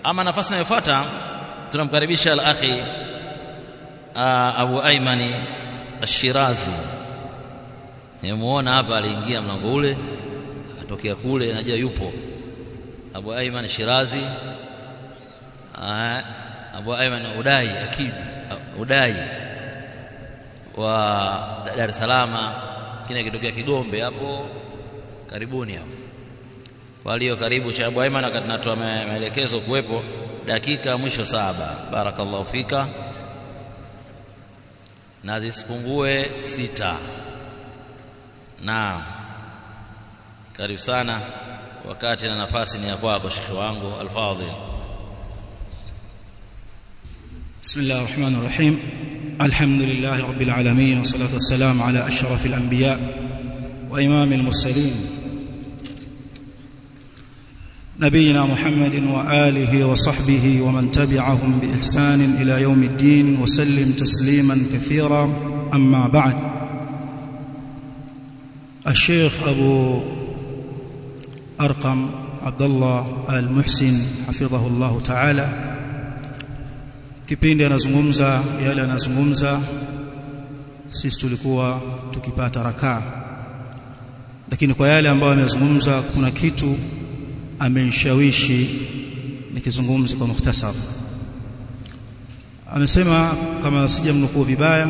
Ama nafasi inayofuata tunamkaribisha al-akhi Abu Aymani Ash-Shirazi. Nimemuona hapa aliingia mlango ule akatokea kule, najua yupo Abu Ayman Ash-Shirazi. Abu Ayman Udai akidi Udai wa Dar es Salaam, kile kitokea Kigombe hapo karibuni hapo. Walio karibu cha Abu Ayman wakati natoa maelekezo kuwepo dakika mwisho 7. Barakallahu fika, na zisipungue 6. Na karibu sana, wakati na nafasi ni ya kwako shekhi wangu al-Fadhil. Bismillahir Rahmanir Rahim. Alhamdulillahi Rabbil Alamin, wassalatu wassalamu ala ashrafil anbiya wa imamil mursalin نبينا محمد وآله وصحبه ومن تبعهم بإحسان إلى يوم الدين وسلم تسليما كثيرا. أما بعد، الشيخ أبو أرقم عبد الله المحسن حفظه الله تعالى kipindi anazungumza yale anazungumza, sisi tulikuwa tukipata rakaa, lakini kwa yale ambayo amezungumza kuna kitu amenishawishi nikizungumza kwa mukhtasar. Amesema, kama sijamnukuu vibaya,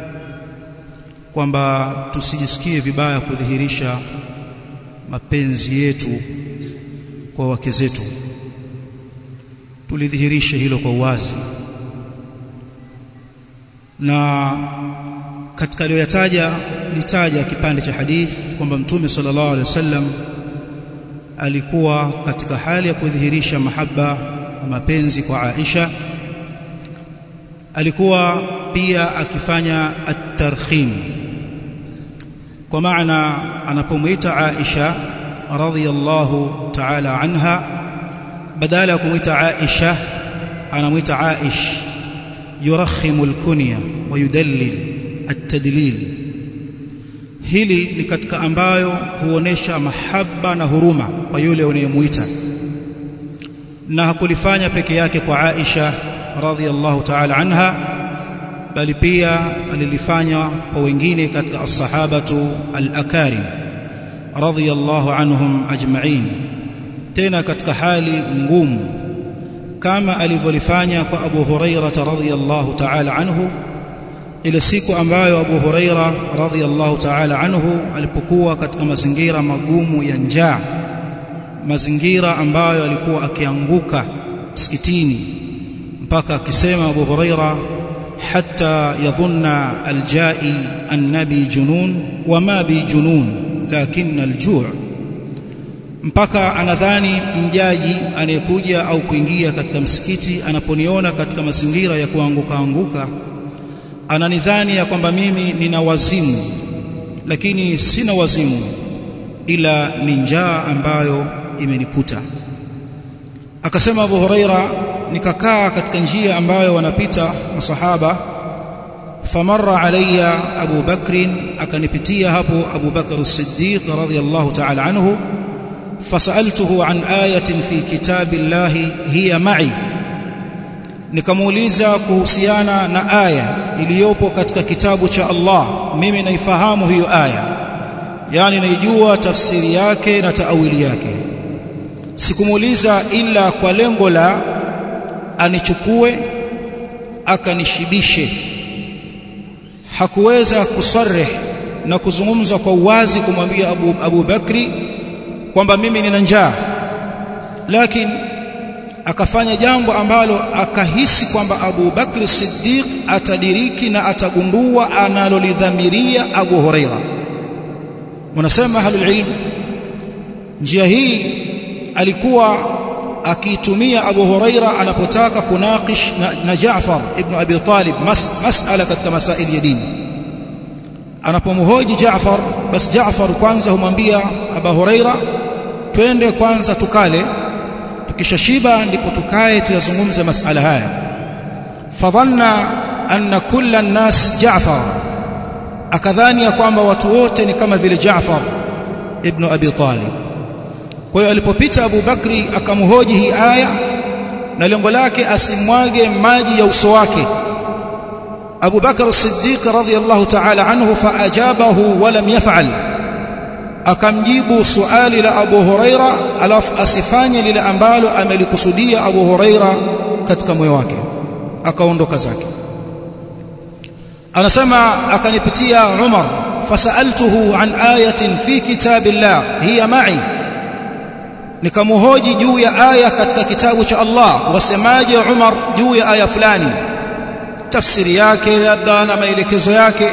kwamba tusijisikie vibaya kudhihirisha mapenzi yetu kwa wake zetu, tulidhihirisha hilo kwa uwazi. Na katika aliyoyataja litaja kipande cha hadith kwamba Mtume sallallahu alaihi wasallam alikuwa katika hali ya kudhihirisha mahaba na mapenzi kwa Aisha. Alikuwa pia akifanya at-tarkhim, kwa maana anapomuita Aisha radhiyallahu ta'ala anha, badala ya kumuita Aisha anamuita Aish, yurakhimu al-kunya wa yudallil at-tadlil. Hili ni katika ambayo huonesha mahaba na huruma kwa yule unayemuita, na hakulifanya peke yake kwa Aisha radhiyallahu ta'ala anha, bali pia alilifanya kwa wengine katika as-sahabatu al-akarim radhiyallahu anhum ajma'in, tena katika hali ngumu, kama alivyolifanya kwa Abu Hurairah radhiyallahu ta'ala anhu ile siku ambayo Abu Huraira radhiyallahu ta'ala anhu alipokuwa katika mazingira magumu ya njaa, mazingira ambayo alikuwa akianguka msikitini, mpaka akisema Abu Huraira, hatta yadhunna aljai annabi junun wa ma bi junun lakinna aljuu', mpaka anadhani mjaji anayekuja au kuingia katika msikiti anaponiona katika mazingira ya kuanguka ananidhani ya kwamba mimi nina wazimu, lakini sina wazimu, ila ni njaa ambayo imenikuta. Akasema Abu Huraira, nikakaa katika njia ambayo wanapita masahaba, famarra alayya Abu Bakr, akanipitia hapo Abu Bakr as-Siddiq radhiyallahu ta'ala anhu, fasaltuhu an ayatin fi kitabillahi hiya ma'i, nikamuuliza kuhusiana na aya iliyopo katika kitabu cha Allah. Mimi naifahamu hiyo aya, yani naijua tafsiri yake na taawili yake. Sikumuuliza ila kwa lengo la anichukue akanishibishe. Hakuweza kusarih na kuzungumza kwa uwazi kumwambia Abu Bakri kwamba mimi nina njaa, lakini akafanya jambo ambalo akahisi kwamba Abu Bakr Siddiq atadiriki na atagundua analolidhamiria Abu Huraira. Wanasema ahlul ilm, njia hii alikuwa akiitumia Abu Huraira anapotaka kunakish na Jaafar ibn Abi Talib masala katika masaili ya dini. Anapomhoji Jaafar, basi Jaafar kwanza humwambia Abu Huraira, twende kwanza tukale, tukishashiba ndipo tukae tuyazungumze masala haya. Fadhanna anna kulla an-nas Jaafar, akadhani ya kwamba watu wote ni kama vile Jaafar ibn Abi Talib. Kwa hiyo alipopita Abu Bakri akamhoji hii aya, na lengo lake asimwage maji ya uso wake. Abu Bakr as-Siddiq radhiyallahu ta'ala anhu faajabahu wa lam yaf'al, akamjibu suali la Abu Huraira alafu asifanye lile ambalo amelikusudia Abu Huraira katika moyo wake, akaondoka zake. Anasema akanipitia Umar fasaltuhu an ayatin fi kitabillah hiya ma'i, nikamuhoji juu ya aya katika kitabu cha Allah, wasemaje Umar juu ya aya fulani, tafsiri yake labda na maelekezo yake.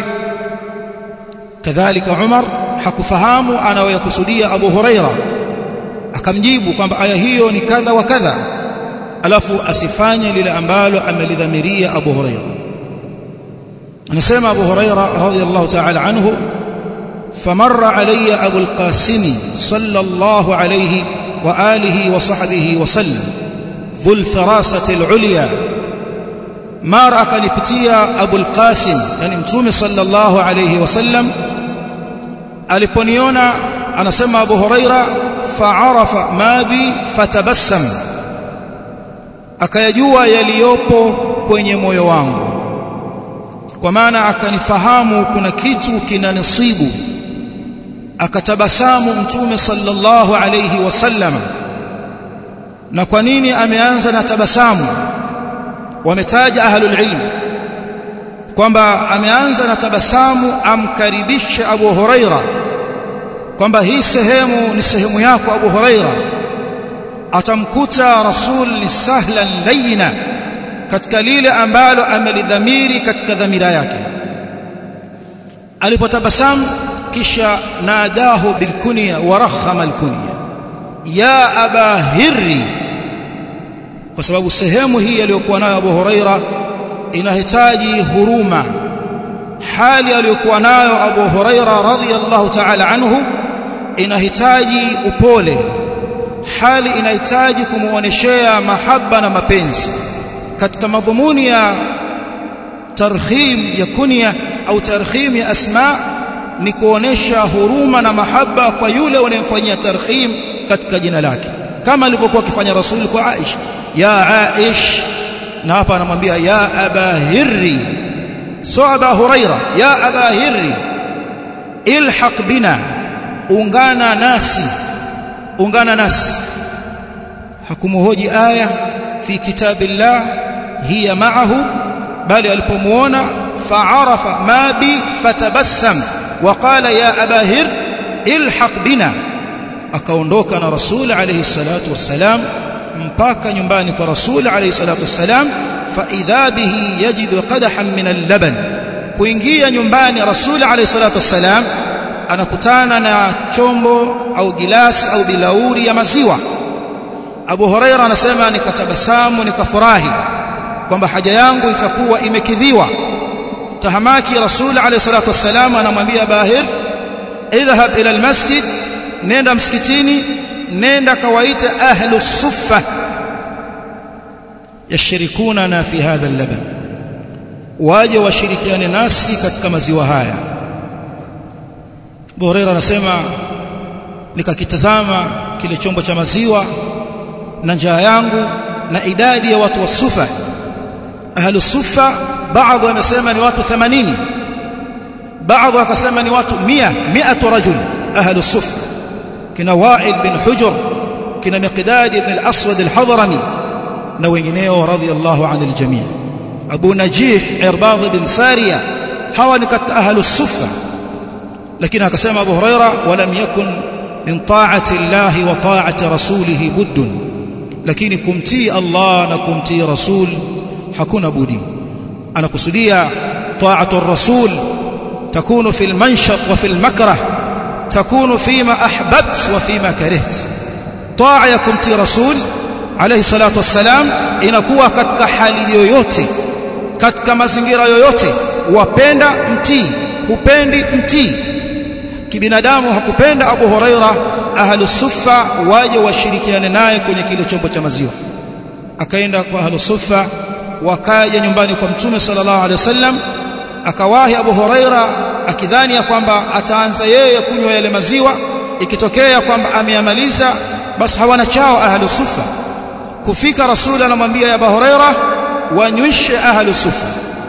Kadhalika Umar hakufahamu anayokusudia Abu Huraira, akamjibu kwamba aya hiyo ni kadha wa kadha, alafu asifanye lile ambalo amelidhamiria Abu Huraira. anasema Abu Huraira radhiyallahu ta'ala anhu, famarra alayya Abu al-Qasim sallallahu alayhi wa alihi wa sahbihi wa sallam dhul farasati al-ulya, mara akanipitia Abu al-Qasim, yani mtume sallallahu alayhi wa sallam aliponiona, anasema Abu Huraira, fa'arafa ma bi fatabassam, akayajua yaliyopo kwenye moyo wangu, kwa maana akanifahamu kuna kitu kinanisibu, akatabasamu mtume sallallahu alayhi wasallam. Na kwa nini ameanza na tabasamu? Wametaja ahlul ilm kwamba ameanza na tabasamu amkaribisha Abu Huraira, kwamba hii sehemu ni sehemu yako Abu Huraira, atamkuta rasul ni sahlan layina, katika lile ambalo amelidhamiri katika dhamira yake. Alipotabasamu kisha nadahu bilkunya wa rakhama alkunya, ya aba hirri, kwa sababu sehemu hii aliyokuwa nayo Abu Huraira inahitaji huruma. Hali aliyokuwa nayo Abu Huraira radhiyallahu ta'ala anhu inahitaji upole, hali inahitaji kumuoneshea mahaba na mapenzi. Katika madhumuni ya tarhim ya kunya au tarhim ya asma ni kuonesha huruma na mahaba kwa yule unayemfanyia tarhim katika jina lake, kama alivyokuwa akifanya Rasul kwa Aisha, ya Aish, na hapa anamwambia ya aba hirri, so Aba Huraira, ya aba hirri ilhaq bina, ungana nasi, ungana nasi. Hakumuhoji aya fi kitabillah hiya ma'ahu, bali alipomuona fa'arafa ma bi fatabassam wa qala ya aba hir ilhaq bina, akaondoka na Rasul alayhi salatu wassalam mpaka nyumbani kwa Rasul alayhi salatu wassalam. Fa idha bihi yajidu qadahan min al-laban, kuingia nyumbani Rasul alayhi salatu wassalam anakutana na chombo au gilasi au bilauri ya maziwa. Abu Huraira anasema nikatabasamu, nikafurahi kwamba haja yangu itakuwa imekidhiwa. Tahamaki Rasul alayhi salatu wassalam anamwambia Bahir, idhhab ila almasjid, nenda msikitini, nenda kawaita ahlu suffa yashirikunana fi hadha al-laban, waje washirikiane nasi katika maziwa haya. Abu Huraira anasema nikakitazama kile chombo cha maziwa na njaa yangu na idadi ya watu wa Sufa. Ahlu Sufa baadhi wamesema ni watu 80, baadhi wakasema ni watu 100 rajul. Ahlu Sufa kina Wa'il bin Hujr, kina Miqdad ibn al-Aswad al-Hadrami na wengineo radhiyallahu anil jami', Abu Najih Irbad bin Sariya, hawa ni katika ahlu Sufa. Lakini akasema Abu Huraira, walam yakun min ta'ati Allah wa ta'ati rasulih buddun, lakini kumtii Allah na kumtii Rasul hakuna budi. Anakusudia ta'atu ar-rasul takunu fil manshat wa fil makrah, takunu fima ahbabt wa fima kariht. Ta'a ya kumtii Rasul alayhi salatu wassalam inakuwa katika hali yoyote, katika mazingira yoyote. Wapenda mtii, hupendi mtii. Kibinadamu hakupenda Abu Huraira ahlu Sufa waje washirikiane naye kwenye kile chombo cha maziwa. Akaenda kwa ahlu Sufa, wakaja nyumbani kwa Mtume sallallahu alaihi wasallam. Akawahi Abu Huraira akidhani ya kwamba ataanza yeye kunywa yale maziwa, ikitokea kwamba ameyamaliza basi hawana chao ahlu Sufa. kufika rasul anamwambia ya Abu Huraira wanywishe ahlu sufa.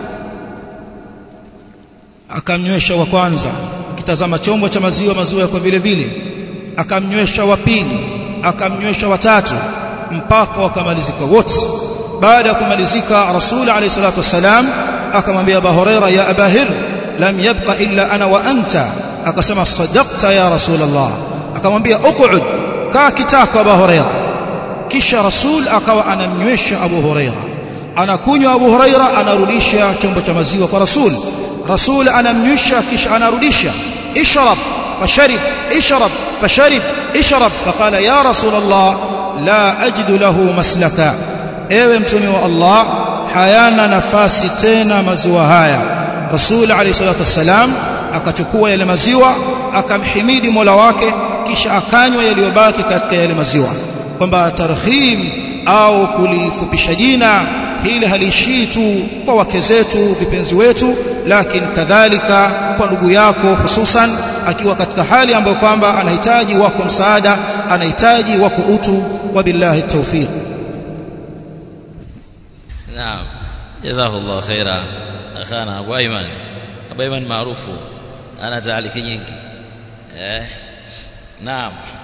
Akamnywesha wa kwanza, akitazama chombo cha maziwa yako vile vile, akamnywesha wa pili, akamnywesha wa tatu, mpaka wakamalizika wote. Baada ya kumalizika rasul alayhi salatu wassalam akamwambia Abu Huraira ya Aba Hir lam yabqa illa ana wa anta. Akasema sadaqta ya rasulullah. Akamwambia uqud, kaa kitako Abu Huraira. Kisha rasul akawa anamnywesha Abu Huraira, anakunywa Abu Huraira, anarudisha chombo cha maziwa kwa rasul. Rasul anamnywesha kisha anarudisha. Ishrab fasharib, ishrab fasharib, ishrab. Faqala ya rasulullah la ajidu lahu maslaka, ewe mtume wa Allah, hayana nafasi tena maziwa haya. Rasul alayhi salatu wassalam akachukua yale maziwa, akamhimidi Mola wake, kisha akanywa yaliyobaki katika yale maziwa. Kwamba tarhim au kulifupisha jina hili halishii tu kwa wake zetu, vipenzi wetu, lakini kadhalika kwa ndugu yako, hususan akiwa katika hali ambayo kwamba anahitaji wako msaada, anahitaji wako utu. Wabillahi tawfiq. Naam, jazakallahu khaira akhana Abu Ayman. Abu Ayman maarufu ana taaliki nyingi. Naam.